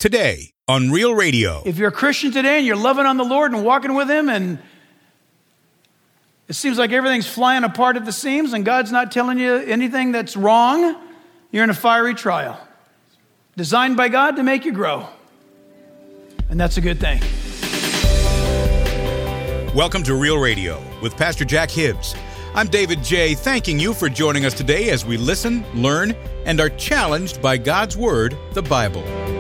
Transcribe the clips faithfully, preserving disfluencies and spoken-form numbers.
today on Real Radio. If you're a Christian today and you're loving on the Lord and walking with Him and it seems like everything's flying apart at the seams and God's not telling you anything that's wrong, you're in a fiery trial. Designed by God to make you grow. And that's a good thing. Welcome to Real Radio with Pastor Jack Hibbs. I'm David J., thanking you for joining us today as we listen, learn, and are challenged by God's Word, the Bible.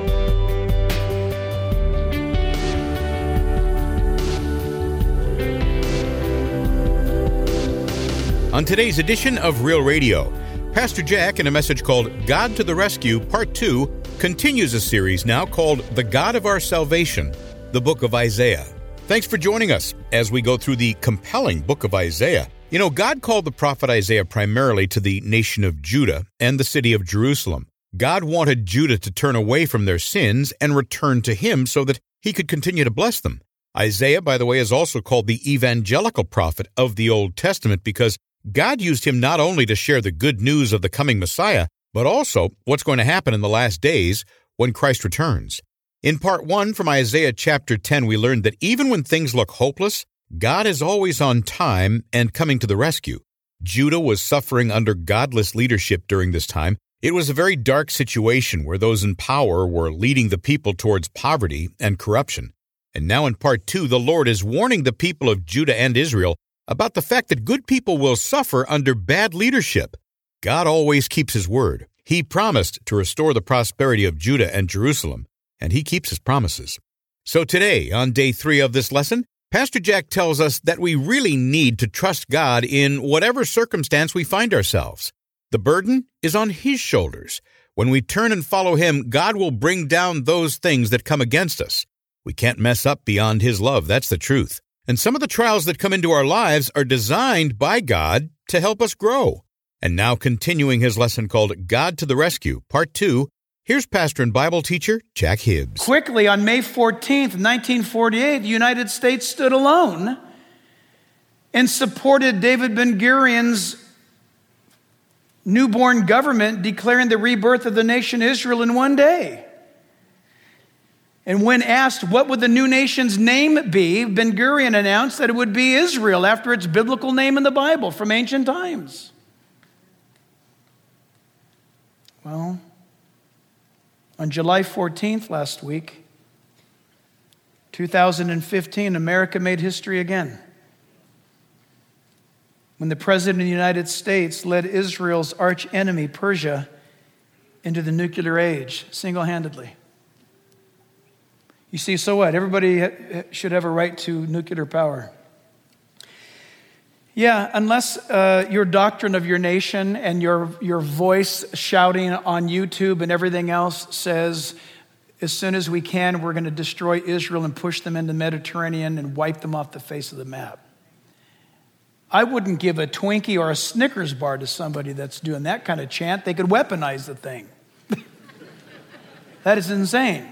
On today's edition of Real Radio, Pastor Jack, in a message called God to the Rescue, Part two, continues a series now called The God of Our Salvation, the book of Isaiah. Thanks for joining us as we go through the compelling book of Isaiah. You know, God called the prophet Isaiah primarily to the nation of Judah and the city of Jerusalem. God wanted Judah to turn away from their sins and return to Him so that He could continue to bless them. Isaiah, by the way, is also called the evangelical prophet of the Old Testament because God used him not only to share the good news of the coming Messiah, but also what's going to happen in the last days when Christ returns. In part one from Isaiah chapter ten, we learned that even when things look hopeless, God is always on time and coming to the rescue. Judah was suffering under godless leadership during this time. It was a very dark situation where those in power were leading the people towards poverty and corruption. And now in part two, the Lord is warning the people of Judah and Israel about the fact that good people will suffer under bad leadership. God always keeps His word. He promised to restore the prosperity of Judah and Jerusalem, and He keeps His promises. So today, on day three of this lesson, Pastor Jack tells us that we really need to trust God in whatever circumstance we find ourselves. The burden is on His shoulders. When we turn and follow Him, God will bring down those things that come against us. We can't mess up beyond His love, that's the truth. And some of the trials that come into our lives are designed by God to help us grow. And now continuing his lesson called God to the Rescue, Part two, here's pastor and Bible teacher Jack Hibbs. Quickly, on May fourteenth, nineteen forty-eight, the United States stood alone and supported David Ben-Gurion's newborn government, declaring the rebirth of the nation Israel in one day. And when asked what would the new nation's name be, Ben-Gurion announced that it would be Israel, after its biblical name in the Bible from ancient times. Well, on July fourteenth last week, two thousand fifteen, America made history again when the President of the United States led Israel's arch enemy, Persia, into the nuclear age single-handedly. You see, so what? Everybody should have a right to nuclear power. Yeah, unless uh, your doctrine of your nation and your, your voice shouting on YouTube and everything else says, as soon as we can, we're going to destroy Israel and push them into the Mediterranean and wipe them off the face of the map. I wouldn't give a Twinkie or a Snickers bar to somebody that's doing that kind of chant. They could weaponize the thing. That is insane.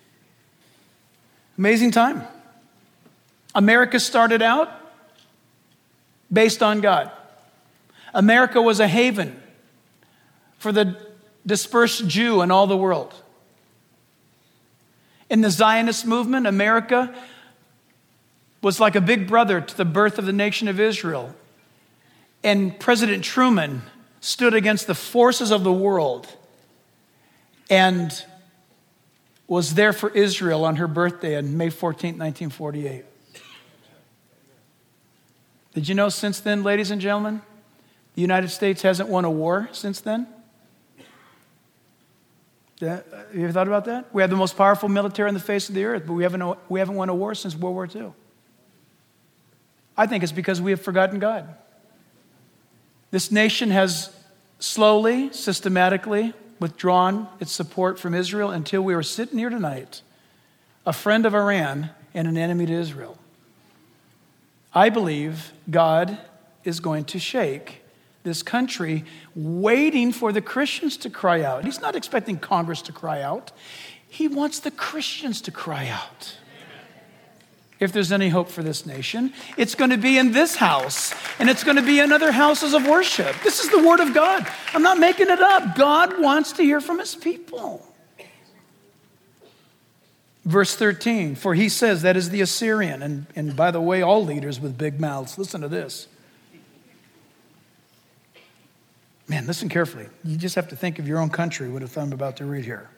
Amazing time. America started out based on God. America was a haven for the dispersed Jew in all the world. In the Zionist movement, America was like a big brother to the birth of the nation of Israel. And President Truman stood against the forces of the world and was there for Israel on her birthday on May fourteenth, nineteen forty-eight. Did you know since then, ladies and gentlemen, the United States hasn't won a war since then? Have you ever thought about that? We have the most powerful military on the face of the earth, but we haven't, we haven't won a war since World War Two. I think it's because we have forgotten God. This nation has slowly, systematically withdrawn its support from Israel until we are sitting here tonight, a friend of Iran and an enemy to Israel. I believe God is going to shake this country, waiting for the Christians to cry out. He's not expecting Congress to cry out. He wants the Christians to cry out. If there's any hope for this nation, it's going to be in this house, and it's going to be in other houses of worship. This is the word of God. I'm not making it up. God wants to hear from his people. Verse thirteen, for he says, that is the Assyrian. And, and by the way, all leaders with big mouths, listen to this. Man, listen carefully. You just have to think of your own country, what I'm about to read here.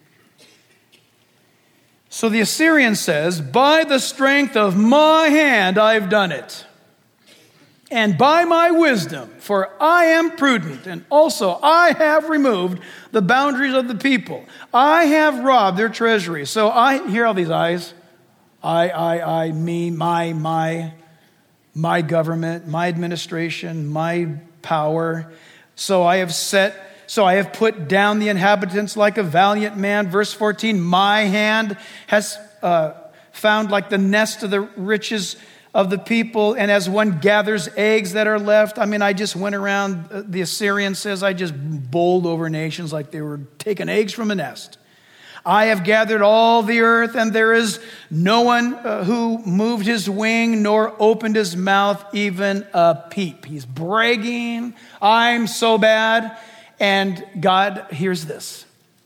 So the Assyrian says, by the strength of my hand I've done it, and by my wisdom, for I am prudent, and also I have removed the boundaries of the people. I have robbed their treasury. So I hear all these I's. I, I, I, me, my, my, my government, my administration, my power. So I have set, so I have put down the inhabitants like a valiant man. Verse fourteen, my hand has uh, found like the nest of the riches of the people, and as one gathers eggs that are left. I mean, I just went around, uh, the Assyrian says, I just bowled over nations like they were taking eggs from a nest. I have gathered all the earth, and there is no one uh, who moved his wing nor opened his mouth even a peep. He's bragging, I'm so bad. And God hears this.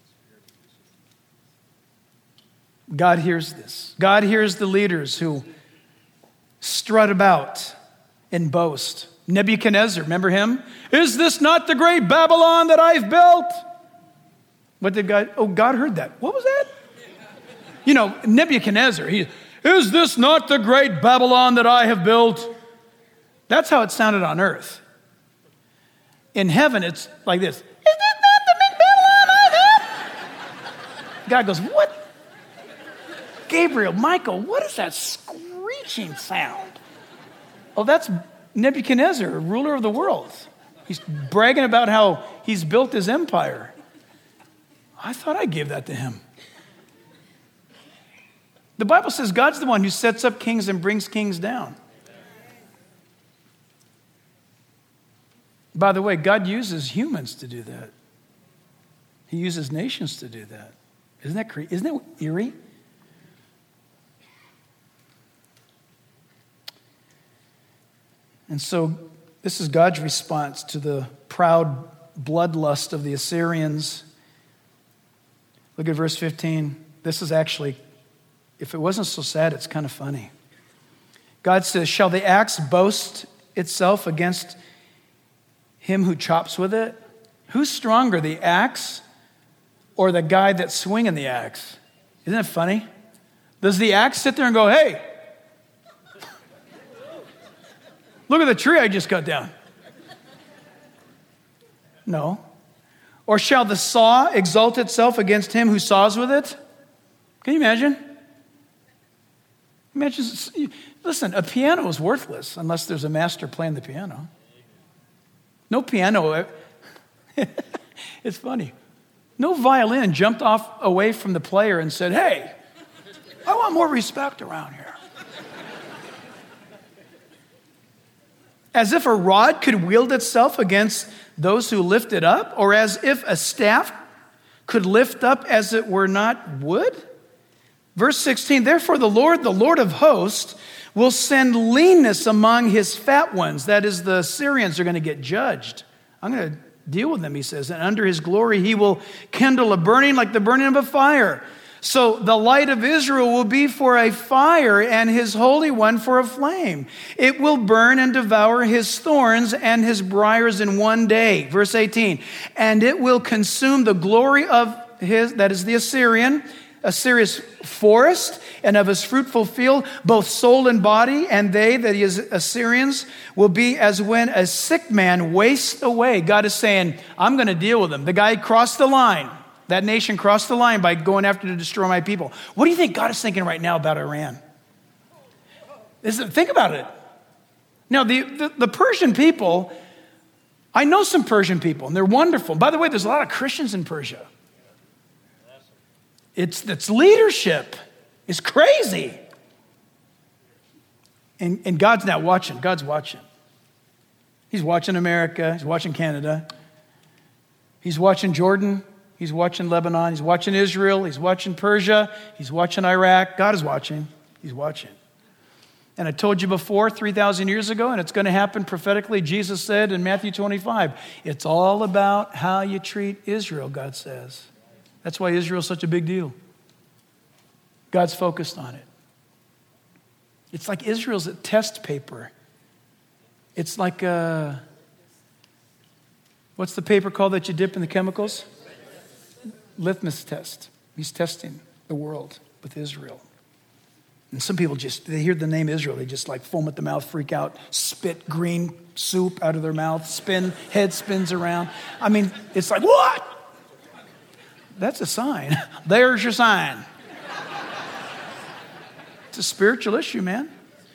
God hears this. God hears the leaders who strut about and boast. Nebuchadnezzar, remember him? Is this not the great Babylon that I've built? What did God, oh, God heard that. What was that? You know, Nebuchadnezzar, he, is this not the great Babylon that I have built? That's how it sounded on earth. In heaven, it's like this. Is this not the big Babylon I have? God goes, what? Gabriel, Michael, what is that screeching sound? Oh, that's Nebuchadnezzar, ruler of the world. He's bragging about how he's built his empire. I thought I gave that to him. The Bible says God's the one who sets up kings and brings kings down. By the way, God uses humans to do that. He uses nations to do that. Isn't that crazy? Isn't that eerie? And so this is God's response to the proud bloodlust of the Assyrians. Look at verse fifteen. This is actually, if it wasn't so sad, it's kind of funny. God says, shall the axe boast itself against him who chops with it? Who's stronger, the axe or the guy that's swinging the axe? Isn't it funny? Does the axe sit there and go, hey, look at the tree I just cut down? No. Or shall the saw exalt itself against him who saws with it? Can you imagine? Imagine, listen, a piano is worthless unless there's a master playing the piano. No piano. It's funny. No violin jumped off away from the player and said, hey, I want more respect around here. As if a rod could wield itself against those who lift it up, or as if a staff could lift up as it were not wood? Verse sixteen, therefore the Lord, the Lord of hosts, will send leanness among his fat ones. That is, the Syrians are going to get judged. I'm going to deal with them, he says. And under his glory, he will kindle a burning like the burning of a fire. So the light of Israel will be for a fire and his Holy One for a flame. It will burn and devour his thorns and his briars in one day. Verse eighteen, and it will consume the glory of his, that is the Assyrian, Assyria's forest and of his fruitful field, both soul and body, and they, that is Assyrians, will be as when a sick man wastes away. God is saying, I'm going to deal with them. The guy crossed the line. That nation crossed the line by going after to destroy my people. What do you think God is thinking right now about Iran? Listen, think about it. Now, the, the, the Persian people, I know some Persian people, and they're wonderful. By the way, there's a lot of Christians in Persia. It's, it's leadership. It's crazy. And, and God's not watching. God's watching. He's watching America. He's watching Canada. He's watching Jordan. He's watching Lebanon. He's watching Israel. He's watching Persia. He's watching Iraq. God is watching. He's watching. And I told you before, three thousand years ago, and it's going to happen prophetically. Jesus said in Matthew twenty-five, it's all about how you treat Israel, God says. That's why Israel is such a big deal. God's focused on it. It's like Israel's a test paper. It's like a, what's the paper called that you dip in the chemicals? Litmus test. He's testing the world with Israel. And some people just, they hear the name Israel, they just like foam at the mouth, freak out, spit green soup out of their mouth, spin, head spins around. I mean, it's like, what? That's a sign. There's your sign. It's a spiritual issue, man.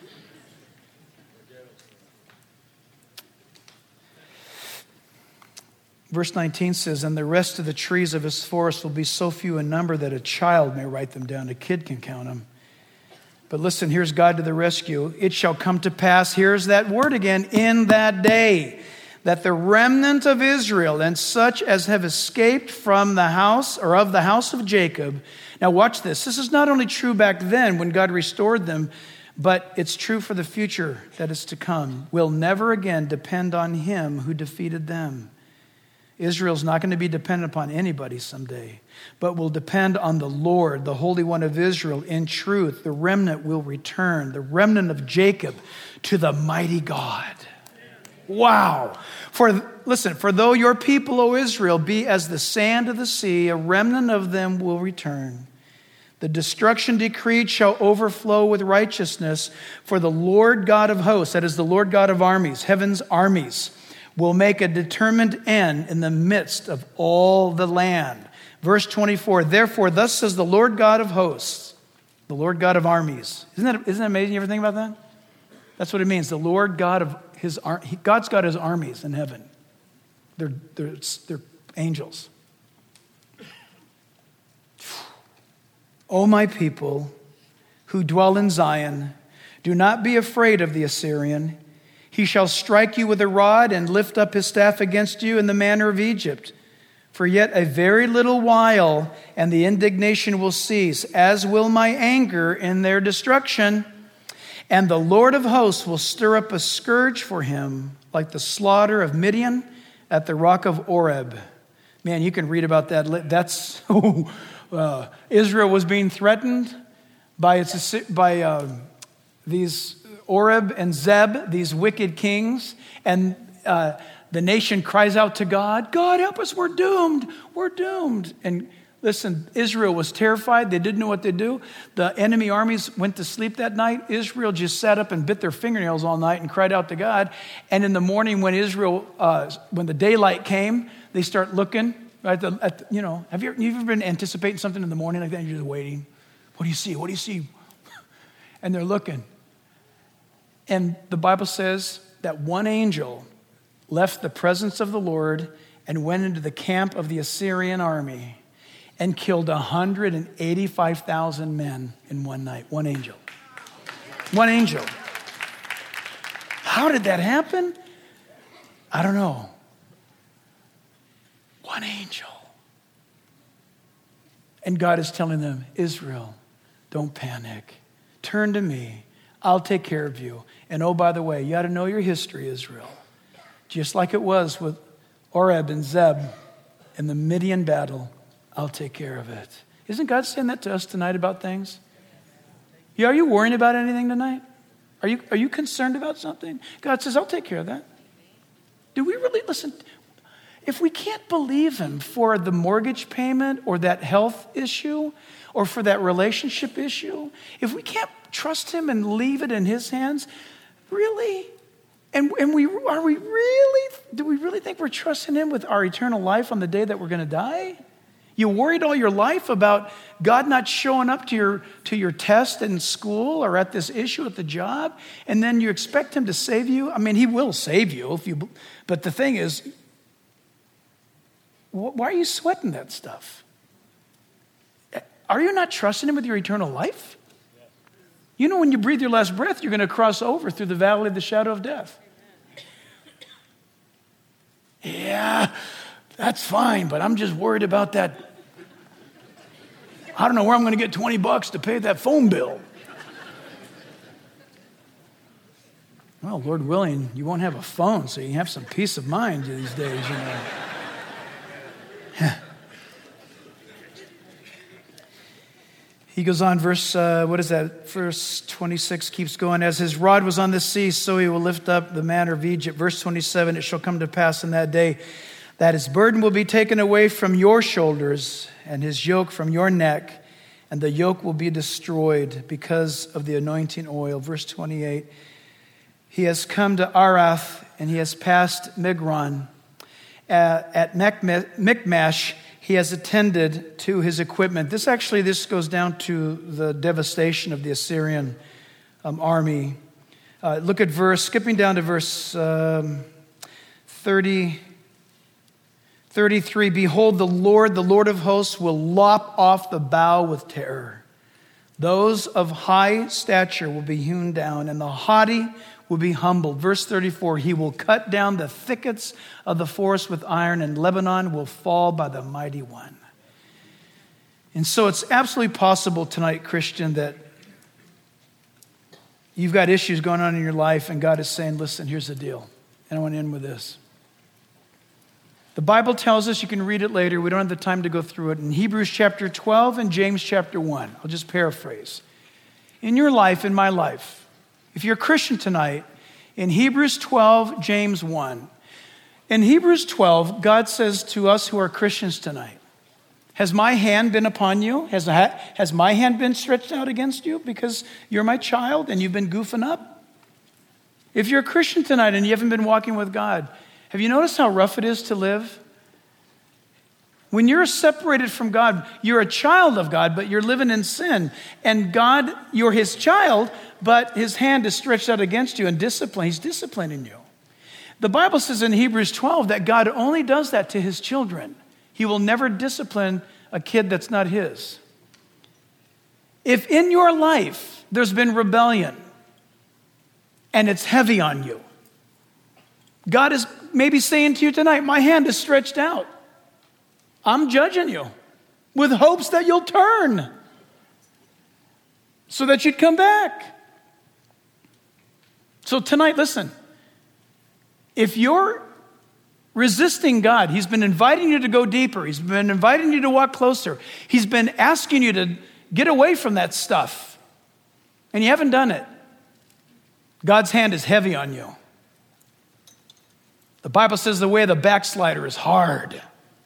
Verse nineteen says, and the rest of the trees of his forest will be so few in number that a child may write them down. A kid can count them. But listen, here's God to the rescue. It shall come to pass, here's that word again, in that day, that the remnant of Israel and such as have escaped from the house or of the house of Jacob. Now watch this. This is not only true back then when God restored them, but it's true for the future that is to come. Will never again depend on him who defeated them. Israel's not going to be dependent upon anybody someday, but will depend on the Lord, the Holy One of Israel. In truth, the remnant will return, the remnant of Jacob, to the mighty God. Wow. For listen, for though your people, O Israel, be as the sand of the sea, a remnant of them will return. The destruction decreed shall overflow with righteousness, for the Lord God of hosts, that is the Lord God of armies, heaven's armies, will make a determined end in the midst of all the land. Verse twenty-four, therefore, thus says the Lord God of hosts, the Lord God of armies. Isn't that, isn't that amazing? You ever think about that? That's what it means. The Lord God of his, God's got his armies in heaven. They're, they're, they're angels. O my people who dwell in Zion, do not be afraid of the Assyrian. He shall strike you with a rod and lift up his staff against you in the manner of Egypt. For yet a very little while, and the indignation will cease, as will my anger in their destruction. And the Lord of hosts will stir up a scourge for him, like the slaughter of Midian at the rock of Oreb. Man, you can read about that. That's oh, uh, Israel was being threatened by its by uh, these Oreb and Zeb, these wicked kings, and uh, the nation cries out to God, God, help us, we're doomed, we're doomed. And listen, Israel was terrified. They didn't know what to do. The enemy armies went to sleep that night. Israel just sat up and bit their fingernails all night and cried out to God. And in the morning when Israel, uh, when the daylight came, they start looking at the, at the, you know, have you, have you ever been anticipating something in the morning like that? And you're just waiting. What do you see? What do you see? And they're looking. And the Bible says that one angel left the presence of the Lord and went into the camp of the Assyrian army and killed one hundred eighty-five thousand men in one night. One angel. One angel. How did that happen? I don't know. One angel. And God is telling them, Israel, don't panic. Turn to me. I'll take care of you. And oh, by the way, you ought to know your history, Israel. Just like it was with Oreb and Zeb in the Midian battle, I'll take care of it. Isn't God saying that to us tonight about things? Yeah, are you worrying about anything tonight? Are you, are you concerned about something? God says, I'll take care of that. Do we really, listen, if we can't believe him for the mortgage payment or that health issue or for that relationship issue, if we can't trust him and leave it in his hands, really? And, and we are we really, do we really think we're trusting him with our eternal life on the day that we're going to die? You worried all your life about God not showing up to your to your test in school or at this issue at the job, and then you expect him to save you? I mean, he will save you if you. But the thing is, why are you sweating that stuff? Are you not trusting him with your eternal life? You know, when you breathe your last breath, you're going to cross over through the valley of the shadow of death. Yeah, that's fine, but I'm just worried about that. I don't know where I'm going to get twenty bucks to pay that phone bill. Well, Lord willing, you won't have a phone, so you have some peace of mind these days, you know. He goes on, verse, uh, what is that? Verse twenty-six keeps going. As his rod was on the sea, so he will lift up the manner of Egypt. Verse twenty-seven, it shall come to pass in that day that his burden will be taken away from your shoulders and his yoke from your neck, and the yoke will be destroyed because of the anointing oil. Verse twenty-eight, he has come to Arath and he has passed Migron. At, at Michmash, he has attended to his equipment. This actually, this goes down to the devastation of the Assyrian um, army. Uh, look at verse, skipping down to verse um, thirty, thirty-three. Behold, the Lord, the Lord of hosts, will lop off the bough with terror. Those of high stature will be hewn down, and the haughty will be humbled. Verse thirty-four, he will cut down the thickets of the forest with iron, and Lebanon will fall by the mighty one. And so it's absolutely possible tonight, Christian, that you've got issues going on in your life, and God is saying, listen, here's the deal. And I want to end with this. The Bible tells us, you can read it later, we don't have the time to go through it, in Hebrews chapter twelve and James chapter one. I'll just paraphrase. In your life, in my life, if you're a Christian tonight, in Hebrews twelve, James one, in Hebrews twelve, God says to us who are Christians tonight, has my hand been upon you? Has, has my hand been stretched out against you because you're my child and you've been goofing up? If you're a Christian tonight and you haven't been walking with God, have you noticed how rough it is to live? When you're separated from God, you're a child of God, but you're living in sin. And God, you're his child, but his hand is stretched out against you and discipline. He's disciplining you. The Bible says in Hebrews twelve that God only does that to his children. He will never discipline a kid that's not his. If in your life there's been rebellion and it's heavy on you, God is maybe saying to you tonight, my hand is stretched out. I'm judging you with hopes that you'll turn so that you'd come back. So tonight, listen, if you're resisting God, he's been inviting you to go deeper. He's been inviting you to walk closer. He's been asking you to get away from that stuff, and you haven't done it. God's hand is heavy on you. The Bible says the way of the backslider is hard.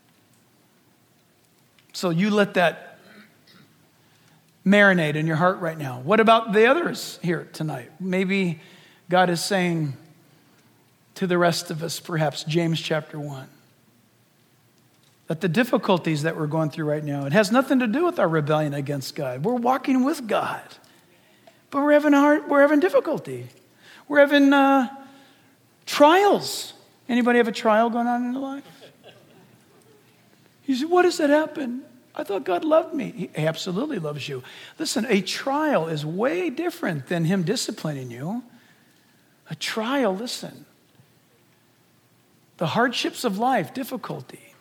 So you let that marinate in your heart right now. What about the others here tonight? Maybe God is saying to the rest of us, perhaps James chapter one, that the difficulties that we're going through right now, it has nothing to do with our rebellion against God. We're walking with God, but we're having hard, we're having difficulty. We're having uh, trials. Anybody have a trial going on in their life? You say, what does that happen? I thought God loved me. He absolutely loves you. Listen, a trial is way different than him disciplining you. A trial, listen, the hardships of life, difficulty.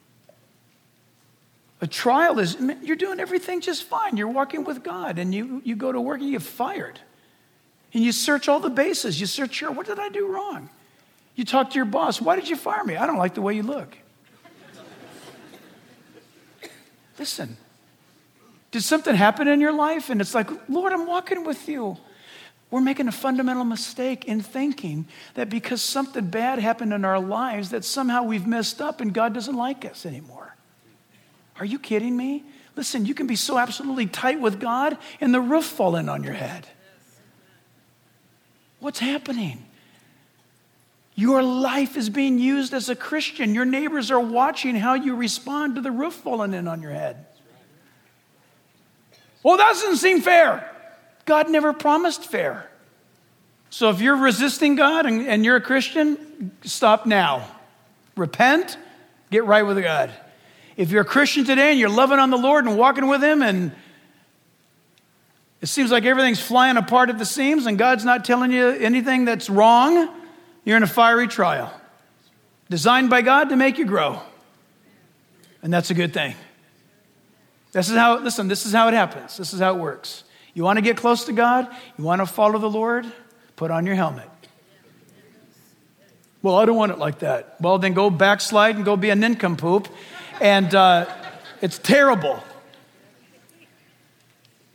A trial is, you're doing everything just fine. You're walking with God, and you, you go to work and you get fired. And you search all the bases. You search your, what did I do wrong? You talk to your boss. Why did you fire me? I don't like the way you look. Listen, did something happen in your life? And it's like, Lord, I'm walking with you. We're making a fundamental mistake in thinking that because something bad happened in our lives that somehow we've messed up and God doesn't like us anymore. Are you kidding me? Listen, you can be so absolutely tight with God and the roof fall in on your head. What's happening? Your life is being used as a Christian. Your neighbors are watching how you respond to the roof falling in on your head. Well, that doesn't seem fair. God never promised fair. So if you're resisting God and, and you're a Christian, stop now. Repent, get right with God. If you're a Christian today and you're loving on the Lord and walking with him and it seems like everything's flying apart at the seams and God's not telling you anything that's wrong, you're in a fiery trial, designed by God to make you grow. And that's a good thing. This is how, listen, this is how it happens. This is how it works. You want to get close to God? You want to follow the Lord? Put on your helmet. Well, I don't want it like that. Well, then go backslide and go be a nincompoop. And uh, it's terrible.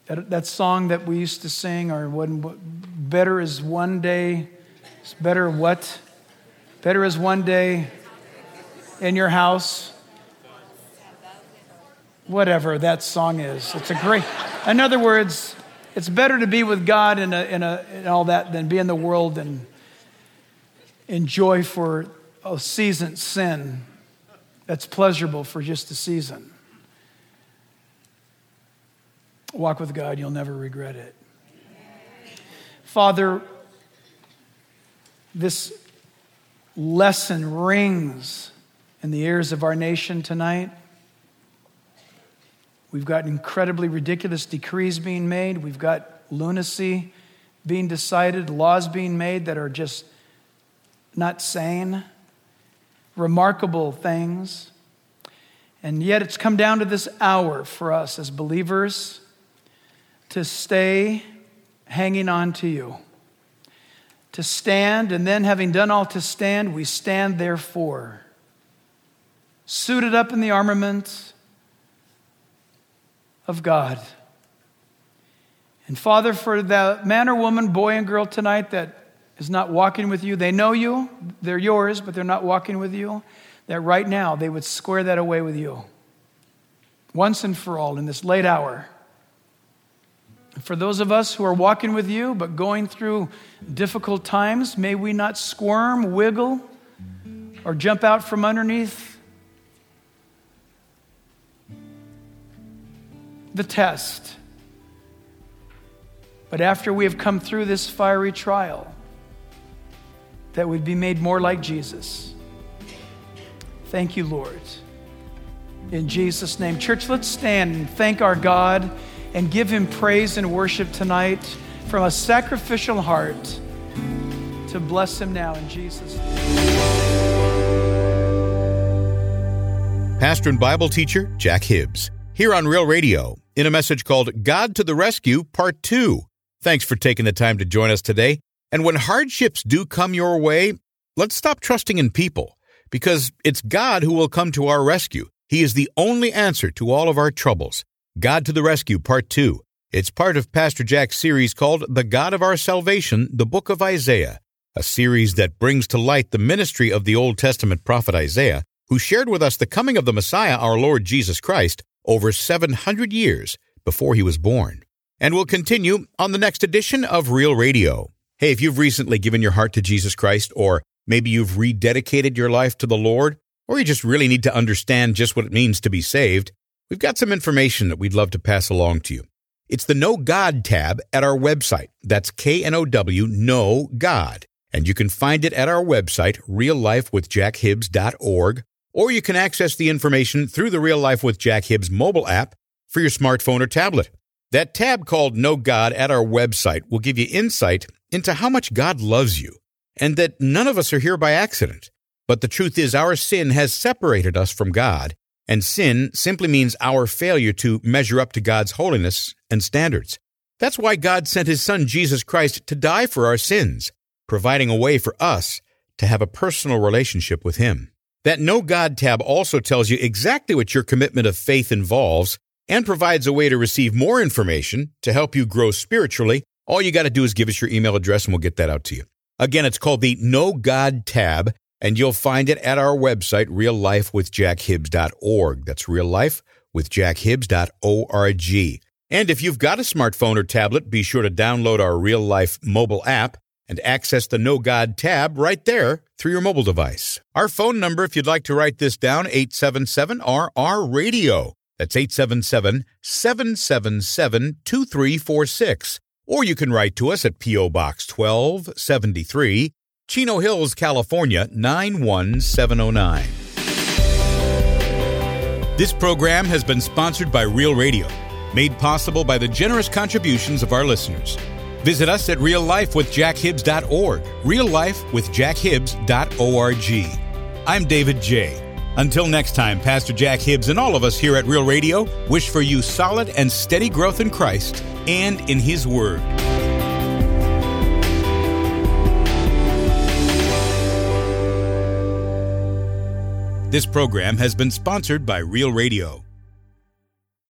That, that song that we used to sing, or when, better is one day, it's better what? Better is one day in your house. Whatever that song is. It's a great, in other words, it's better to be with God and in, in, in all that than be in the world and enjoy for a season sin that's pleasurable for just a season. Walk with God, you'll never regret it. Father, this lesson rings in the ears of our nation tonight. We've got incredibly ridiculous decrees being made. We've got lunacy being decided, laws being made that are just not sane, remarkable things. And yet it's come down to this hour for us as believers to stay hanging on to you, to stand, and then having done all to stand, we stand therefore, suited up in the armament of God. And Father, for the man or woman, boy and girl tonight that is not walking with you, they know you, they're yours, but they're not walking with you, that right now they would square that away with you once and for all in this late hour. For those of us who are walking with you but going through difficult times, may we not squirm, wiggle, or jump out from underneath the test. But after we have come through this fiery trial, that we'd be made more like Jesus. Thank you, Lord. In Jesus' name. Church, let's stand and thank our God and give him praise and worship tonight from a sacrificial heart to bless him now in Jesus' name. Pastor and Bible teacher Jack Hibbs, here on Real Radio, in a message called God to the Rescue, Part two. Thanks for taking the time to join us today. And when hardships do come your way, let's stop trusting in people, because it's God who will come to our rescue. He is the only answer to all of our troubles. God to the Rescue, Part two. It's part of Pastor Jack's series called The God of Our Salvation, the Book of Isaiah, a series that brings to light the ministry of the Old Testament prophet Isaiah, who shared with us the coming of the Messiah, our Lord Jesus Christ, over seven hundred years before he was born. And we'll continue on the next edition of Real Radio. Hey, if you've recently given your heart to Jesus Christ, or maybe you've rededicated your life to the Lord, or you just really need to understand just what it means to be saved, we've got some information that we'd love to pass along to you. It's the Know God tab at our website. That's K N O W, Know God. And you can find it at our website, real life with jack hibbs dot org, or you can access the information through the Real Life with Jack Hibbs mobile app for your smartphone or tablet. That tab called Know God at our website will give you insight into how much God loves you, and that none of us are here by accident. But the truth is, our sin has separated us from God, and sin simply means our failure to measure up to God's holiness and standards. That's why God sent his Son, Jesus Christ, to die for our sins, providing a way for us to have a personal relationship with him. That Know God tab also tells you exactly what your commitment of faith involves and provides a way to receive more information to help you grow spiritually. All you got to do is give us your email address and we'll get that out to you. Again, it's called the Know God tab, and you'll find it at our website, real life with jack hibbs dot org. That's real life with jack hibbs dot org. And if you've got a smartphone or tablet, be sure to download our Real Life mobile app and access the Know God tab right there through your mobile device. Our phone number, if you'd like to write this down, eight seven seven R R radio. That's eight seven seven, seven seven seven, two three four six. Or you can write to us at P O Box twelve seventy-three, Chino Hills, California, nine one seven oh nine. This program has been sponsored by Real Radio, made possible by the generous contributions of our listeners. Visit us at real life with jack hibbs dot org, real life with jack hibbs dot org. I'm David J. Until next time, Pastor Jack Hibbs and all of us here at Real Radio wish for you solid and steady growth in Christ and in his Word. This program has been sponsored by Real Radio.